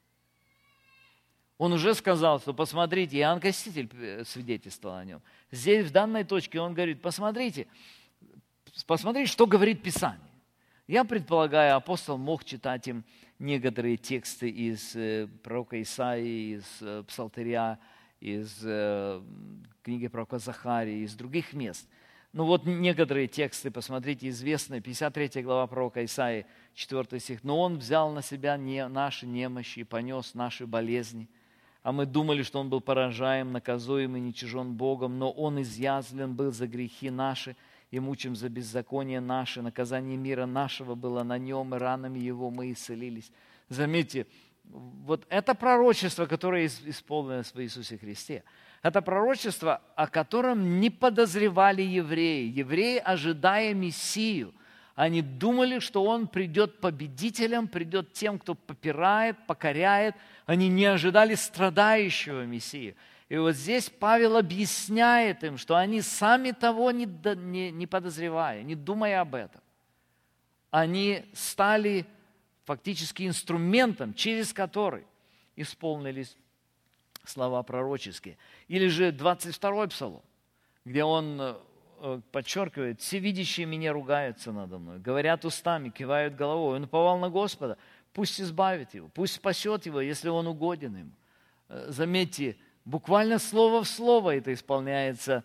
Он уже сказал, что посмотрите, Иоанн Креститель свидетельствовал о нем. Здесь, в данной точке, он говорит, посмотрите, что говорит Писание. Я предполагаю, апостол мог читать им некоторые тексты из пророка Исаии, из Псалтыря, из книги пророка Захарии, из других мест. Ну вот некоторые тексты, посмотрите, известные, 53 глава пророка Исаии, 4 стих. «Но Он взял на себя наши немощи и понес наши болезни. А мы думали, что Он был поражаем, наказуем и ничижен Богом, но Он изъязвлен был за грехи наши, и мучим за беззаконие наше, наказание мира нашего было на Нем, и ранами Его мы исцелились». Заметьте, вот это пророчество, которое исполнилось в Иисусе Христе, это пророчество, о котором не подозревали евреи. Евреи, ожидая Мессию, они думали, что Он придет победителем, придет тем, кто попирает, покоряет. Они не ожидали страдающего Мессию. И вот здесь Павел объясняет им, что они сами того не подозревая, не думая об этом, они стали фактически инструментом, через который исполнились слова пророческие. Или же 22-й псалом, где он подчеркивает, «Всевидящие меня ругаются надо мной, говорят устами, кивают головой. Он уповал на Господа, пусть избавит его, пусть спасет его, если он угоден ему». Заметьте, буквально слово в слово это исполняется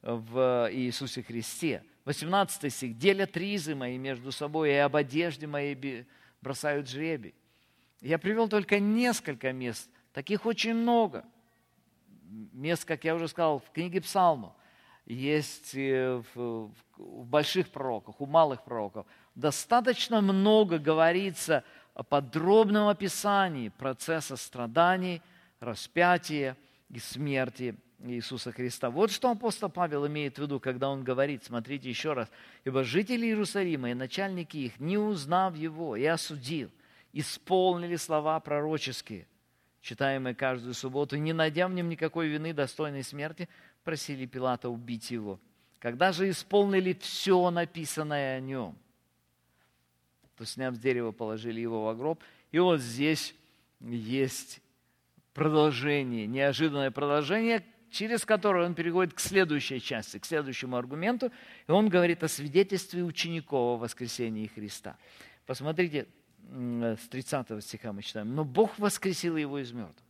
в Иисусе Христе. 18 стих. «Делят ризы мои между собой, и об одежде моей бросают жребий». Я привел только несколько мест, таких очень много. Мест, как я уже сказал, в книге Псалмов, есть в больших пророках, у малых пророков. Достаточно много говорится о подробном описании процесса страданий, распятия и смерти Иисуса Христа. Вот что апостол Павел имеет в виду, когда он говорит, смотрите еще раз, «Ибо жители Иерусалима и начальники их, не узнав его и осудил, исполнили слова пророческие, читаемые каждую субботу, и не найдя в нем никакой вины, достойной смерти, просили Пилата убить его. Когда же исполнили все написанное о нем, то, сняв с дерева, положили его во гроб». И вот здесь есть продолжение, неожиданное продолжение, через которое он переходит к следующей части, к следующему аргументу, и он говорит о свидетельстве учеников о воскресении Христа. Посмотрите, с 30 стиха мы читаем. «Но Бог воскресил его из мертвых».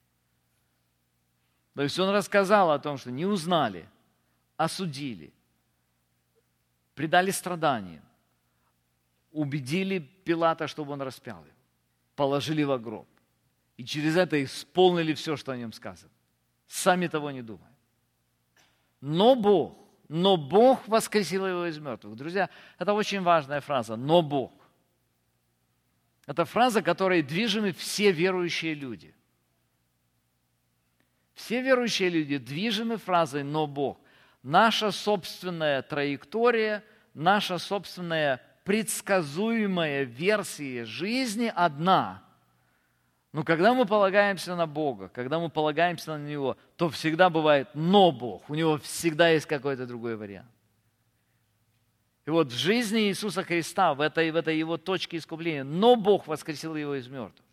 То есть он рассказал о том, что не узнали, осудили, предали страданиям, убедили Пилата, чтобы он распял его, положили во гроб. И через это исполнили все, что о нем сказано. Сами того не думая. Но Бог воскресил его из мертвых. Друзья, это очень важная фраза. «Но Бог». Это фраза, которой движимы все верующие люди. Все верующие люди движимы фразой «но Бог». Наша собственная траектория, наша собственная предсказуемая версия жизни одна. Но когда мы полагаемся на Бога, когда мы полагаемся на Него, то всегда бывает «но Бог». У Него всегда есть какой-то другой вариант. И вот в жизни Иисуса Христа, в этой Его точке искупления, но Бог воскресил Его из мертвых.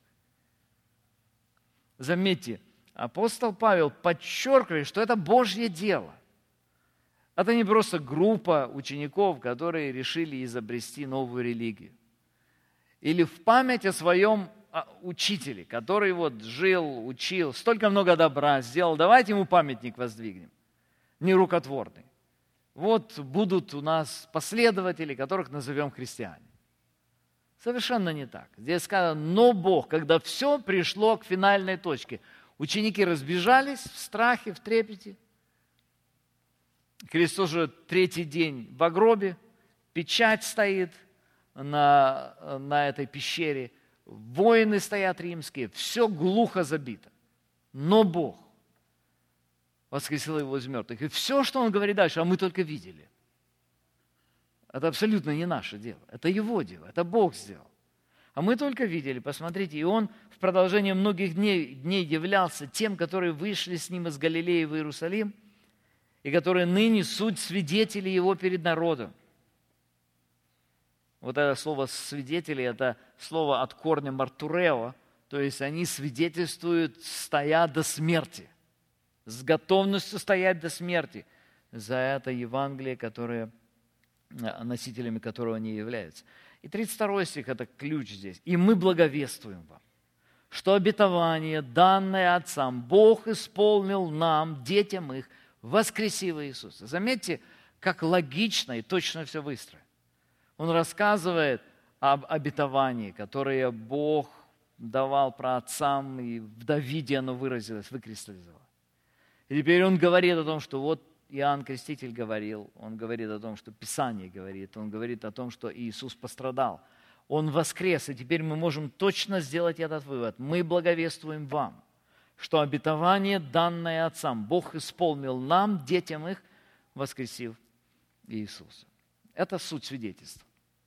Заметьте, апостол Павел подчеркивает, что это Божье дело. Это не просто группа учеников, которые решили изобрести новую религию. Или в память о своем учителе, который вот жил, учил, столько много добра сделал, давайте ему памятник воздвигнем, нерукотворный. Вот будут у нас последователи, которых назовем христиане. Совершенно не так. Здесь сказано, но Бог, когда все пришло к финальной точке. Ученики разбежались в страхе, в трепете. Христос уже третий день в гробе, печать стоит на этой пещере, воины стоят римские, все глухо забито. Но Бог воскресил его из мертвых. И все, что он говорит дальше, а мы только видели. Это абсолютно не наше дело. Это его дело. Это Бог сделал. А мы только видели. Посмотрите, и он в продолжении многих дней являлся тем, которые вышли с ним из Галилеи в Иерусалим, и которые ныне суть свидетели его перед народом. Вот это слово «свидетели» – это слово от корня «мартурео», то есть они свидетельствуют, стоя до смерти. С готовностью стоять до смерти за это Евангелие, носителями которого они являются. И 32 стих – это ключ здесь. «И мы благовествуем вам, что обетование, данное отцам, Бог исполнил нам, детям их, воскресив Иисуса». Заметьте, как логично и точно все выстроено. Он рассказывает об обетовании, которое Бог давал праотцам, и в Давиде оно выразилось, выкристаллизовалось. И теперь он говорит о том, что вот Иоанн Креститель говорил, он говорит о том, что Писание говорит, он говорит о том, что Иисус пострадал. Он воскрес, и теперь мы можем точно сделать этот вывод. Мы благовествуем вам, что обетование, данное отцам, Бог исполнил нам, детям их, воскресив Иисуса. Это суть свидетельства.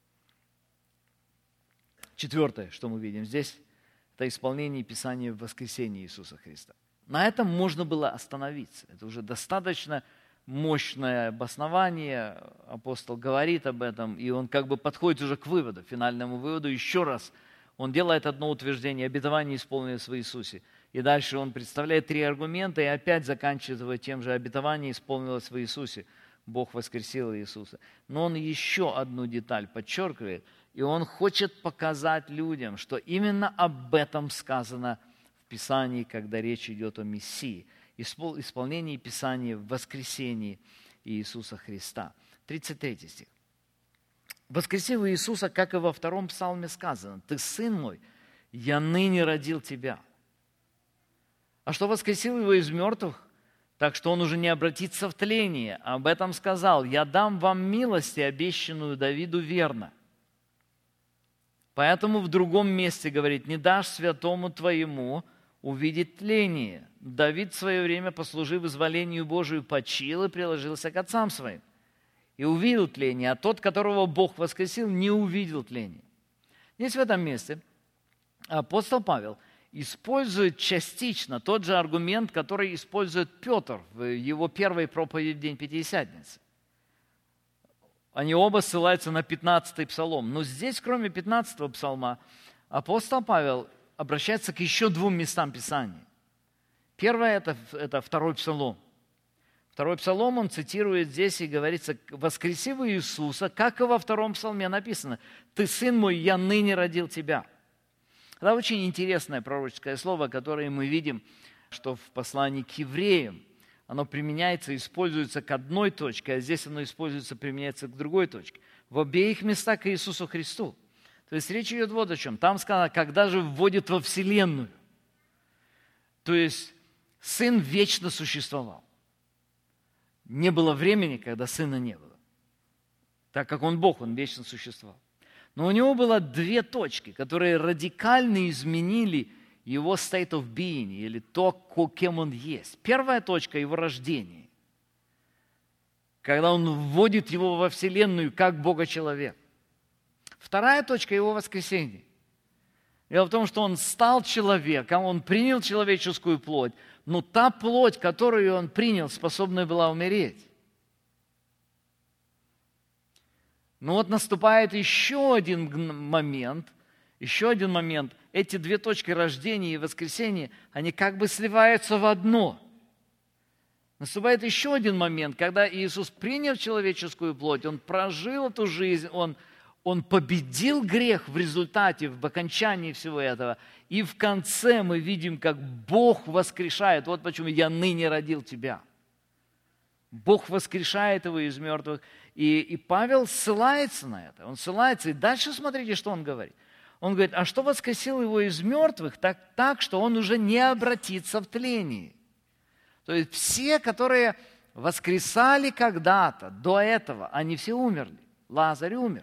Четвертое, что мы видим здесь, это исполнение Писания в воскресении Иисуса Христа. На этом можно было остановиться. Это уже достаточно мощное обоснование. Апостол говорит об этом, и он как бы подходит уже к выводу, финальному выводу. Еще раз он делает одно утверждение: обетование исполнилось в Иисусе. И дальше он представляет три аргумента, и опять заканчивает тем же: обетование исполнилось в Иисусе. Бог воскресил Иисуса. Но он еще одну деталь подчеркивает, и он хочет показать людям, что именно об этом сказано в Писании, когда речь идет о Мессии. Исполнении Писания в воскресении Иисуса Христа. 33 стих. «Воскресив Иисуса, как и во втором псалме сказано, «Ты, Сын мой, я ныне родил тебя». А что воскресил его из мертвых, так что он уже не обратится в тление. Об этом сказал: «Я дам вам милость, обещанную Давиду верно». Поэтому в другом месте говорит: «Не дашь святому твоему увидеть тление». Давид в свое время, послужив изволению Божию, почил и приложился к отцам своим. И увидел тление, а тот, которого Бог воскресил, не увидел тления. Здесь в этом месте апостол Павел использует частично тот же аргумент, который использует Петр в его первой проповеди в день Пятидесятницы. Они оба ссылаются на 15-й псалом. Но здесь, кроме 15-го псалма, апостол Павел обращается к еще двум местам Писания. Первое – это второй псалом. Второй псалом он цитирует здесь и говорится: «Воскресив Иисуса, как и во втором псалме написано, «Ты, Сын мой, я ныне родил тебя». Это очень интересное пророческое слово, которое мы видим, что в послании к евреям оно применяется, используется к одной точке, а здесь оно используется, применяется к другой точке. В обеих местах к Иисусу Христу. То есть речь идет вот о чем. Там сказано: когда же вводит во вселенную. То есть Сын вечно существовал. Не было времени, когда Сына не было. Так как Он Бог, Он вечно существовал. Но у Него было две точки, которые радикально изменили Его state of being, или то, кем Он есть. Первая точка – Его рождение. Когда Он вводит Его во вселенную как Бога-человек. Вторая точка – Его воскресение. Дело в том, что Он стал человеком, Он принял человеческую плоть, но та плоть, которую Он принял, способна была умереть. Но вот наступает еще один момент. Эти две точки рождения и воскресения, они как бы сливаются в одно. Наступает еще один момент, когда Иисус принял человеческую плоть, Он прожил эту жизнь, Он победил грех в результате, в окончании всего этого. И в конце мы видим, как Бог воскрешает. Вот почему «я ныне родил тебя». Бог воскрешает его из мертвых. И Павел ссылается на это. Он ссылается. И дальше смотрите, что он говорит. Он говорит: а что воскресил его из мертвых, так, что он уже не обратится в тление. То есть все, которые воскресали когда-то, до этого, они все умерли. Лазарь умер.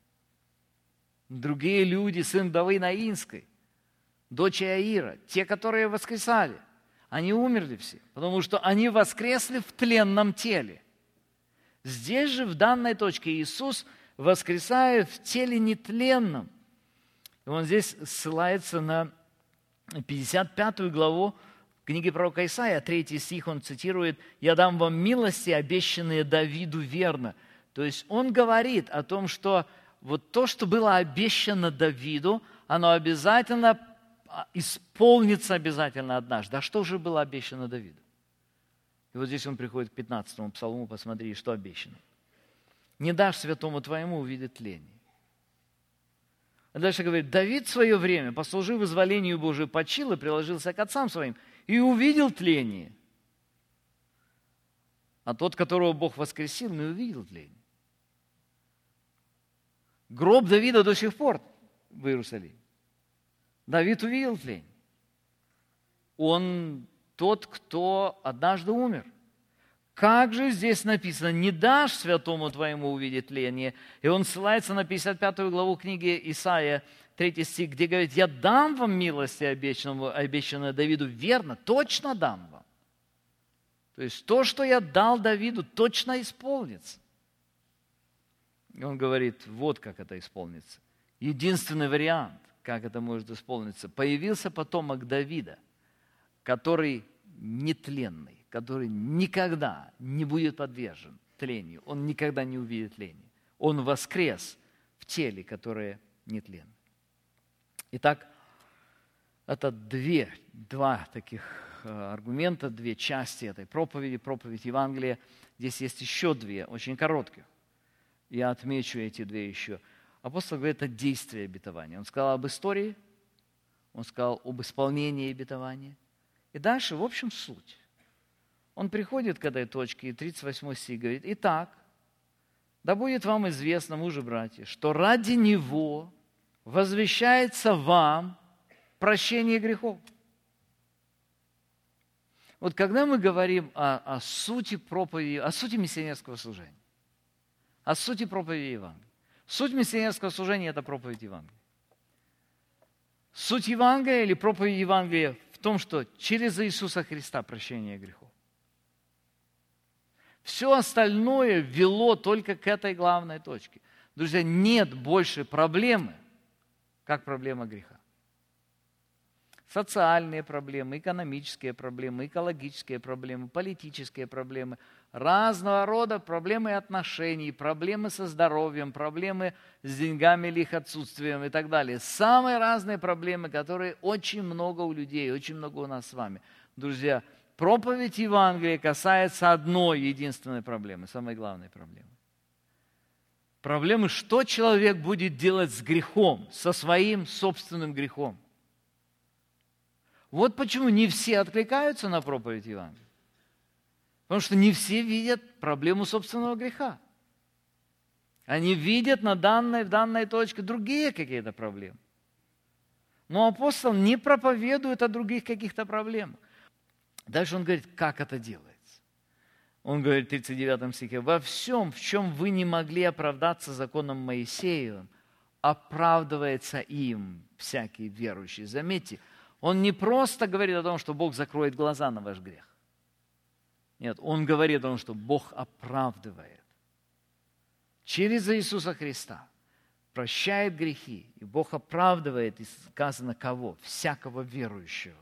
Другие люди, сын Вдовы Наинской, дочь Иаира, те, которые воскресали, они умерли все, потому что они воскресли в тленном теле. Здесь же, в данной точке, Иисус воскресает в теле нетленном. И он здесь ссылается на 55 главу книги пророка Исаия, 3 стих, он цитирует: «Я дам вам милости, обещанные Давиду верно». То есть он говорит о том, что вот то, что было обещано Давиду, оно обязательно исполнится обязательно однажды. А что же было обещано Давиду? И вот здесь он приходит к 15-му псалму, посмотри, что обещано. «Не дашь святому твоему увидеть тление». А дальше говорит: «Давид в свое время, послужив изволению Божию, почил и приложился к отцам своим, и увидел тление. А тот, которого Бог воскресил, не увидел тление». Гроб Давида до сих пор в Иерусалиме. Давид увидел тление. Он тот, кто однажды умер. Как же здесь написано: «Не дашь святому твоему увидеть тление». И он ссылается на 55 главу книги Исаия, 3 стих, где говорит: «Я дам вам милости, обещанное Давиду, верно, точно дам вам». То есть то, что я дал Давиду, точно исполнится. И он говорит: вот как это исполнится. Единственный вариант, как это может исполниться: появился потомок Давида, который нетленный, который никогда не будет подвержен тлению. Он никогда не увидит тления. Он воскрес в теле, которое нетленно. Итак, это два таких аргумента, две части этой проповеди, проповедь Евангелия. Здесь есть еще две, очень коротких. Я отмечу эти две еще. Апостол говорит о действии обетования. Он сказал об истории, он сказал об исполнении обетования. И дальше, в общем, суть. Он приходит к этой точке, и 38 стих говорит: «Итак, да будет вам известно, мужи, братья, что ради Него возвещается вам прощение грехов». Вот когда мы говорим о сути проповеди, о сути миссионерского служения, о сути проповеди Евангелия. Суть миссионерского служения – это проповедь Евангелия. Суть Евангелия или проповедь Евангелия в том, что через Иисуса Христа прощение грехов. Все остальное вело только к этой главной точке. Друзья, нет больше проблемы, как проблема греха. Социальные проблемы, экономические проблемы, экологические проблемы, политические проблемы, разного рода проблемы отношений, проблемы со здоровьем, проблемы с деньгами или их отсутствием и так далее. Самые разные проблемы, которые очень много у людей, очень много у нас с вами. Друзья, проповедь Евангелия касается одной единственной проблемы, самой главной проблемы. Проблемы, что человек будет делать с грехом, со своим собственным грехом. Вот почему не все откликаются на проповедь Евангелия. Потому что не все видят проблему собственного греха. Они видят в данной точке другие какие-то проблемы. Но апостол не проповедует о других каких-то проблемах. Дальше он говорит, как это делается. Он говорит в 39 стихе: «Во всем, в чем вы не могли оправдаться законом Моисеевым, оправдывается им всякий верующий». Заметьте, он не просто говорит о том, что Бог закроет глаза на ваш грех. Нет, он говорит о том, что Бог оправдывает. Через Иисуса Христа прощает грехи, и Бог оправдывает, и сказано кого? Всякого верующего.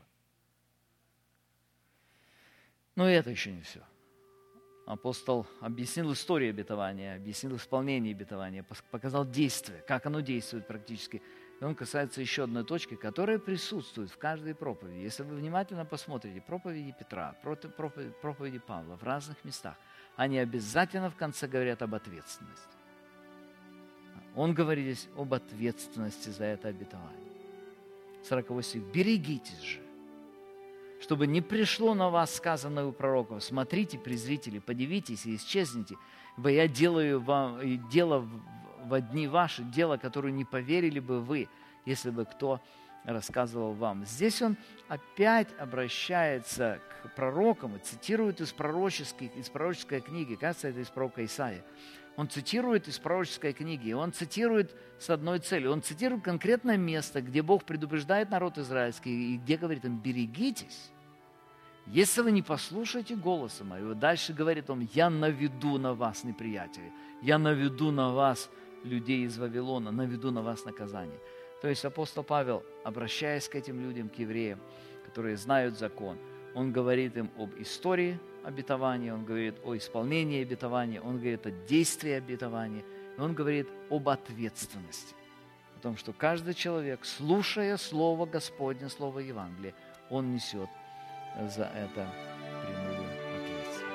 Но это еще не все. Апостол объяснил историю обетования, объяснил исполнение обетования, показал действие, как оно действует практически. И он касается еще одной точки, которая присутствует в каждой проповеди. Если вы внимательно посмотрите проповеди Петра, проповеди Павла в разных местах, они обязательно в конце говорят об ответственности. Он говорит здесь об ответственности за это обетование. 40 стих. «Берегитесь же, чтобы не пришло на вас сказанное у пророков: смотрите, презрители, подивитесь и исчезните, ибо я делаю вам дело во дни ваши, дело, которое не поверили бы вы, если бы кто рассказывал вам». Здесь он опять обращается к пророкам и цитирует из пророческой книги, кажется, это из пророка Исаии. Он цитирует из пророческой книги, он цитирует с одной целью. Он цитирует конкретное место, где Бог предупреждает народ израильский, и где говорит им: берегитесь. Если вы не послушаете голоса моего, дальше говорит он: я наведу на вас неприятелей, я наведу на вас людей из Вавилона, наведу на вас наказание. То есть апостол Павел, обращаясь к этим людям, к евреям, которые знают закон, он говорит им об истории обетования, он говорит о исполнении обетования, он говорит о действии обетования, и он говорит об ответственности. О том, что каждый человек, слушая Слово Господне, Слово Евангелия, он несет за это прямую ответственность.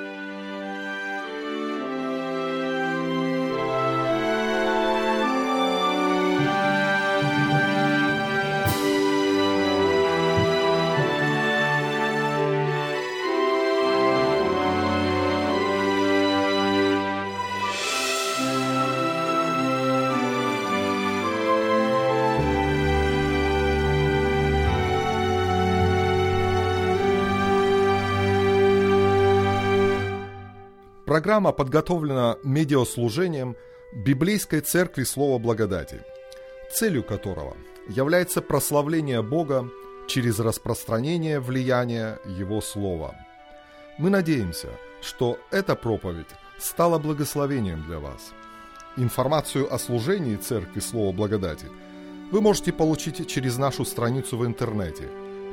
Программа подготовлена медиаслужением Библейской Церкви Слова Благодати, целью которого является прославление Бога через распространение влияния Его Слова. Мы надеемся, что эта проповедь стала благословением для вас. Информацию о служении Церкви Слова Благодати вы можете получить через нашу страницу в интернете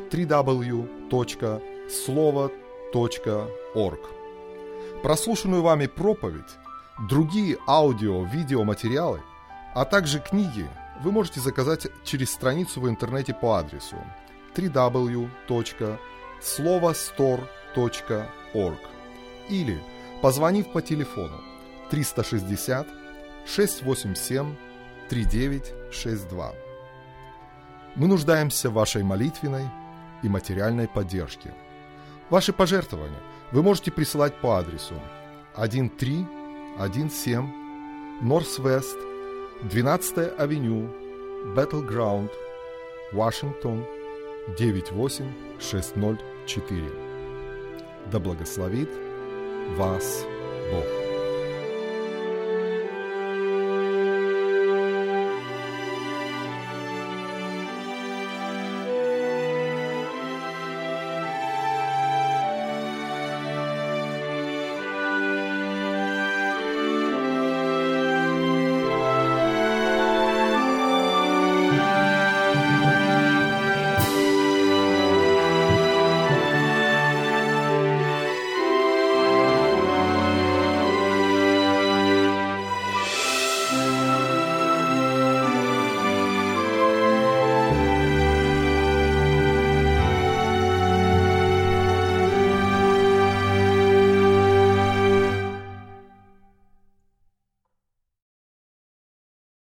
www.slovo.org. Прослушанную вами проповедь, другие аудио-видеоматериалы, а также книги вы можете заказать через страницу в интернете по адресу www.slovostore.org или позвонив по телефону 360 687 3962. Мы нуждаемся в вашей молитвенной и материальной поддержке. Ваши пожертвования Вы можете присылать по адресу 1317 Northwest 12-я авеню, Battleground, Вашингтон, 98604. Да благословит вас Бог.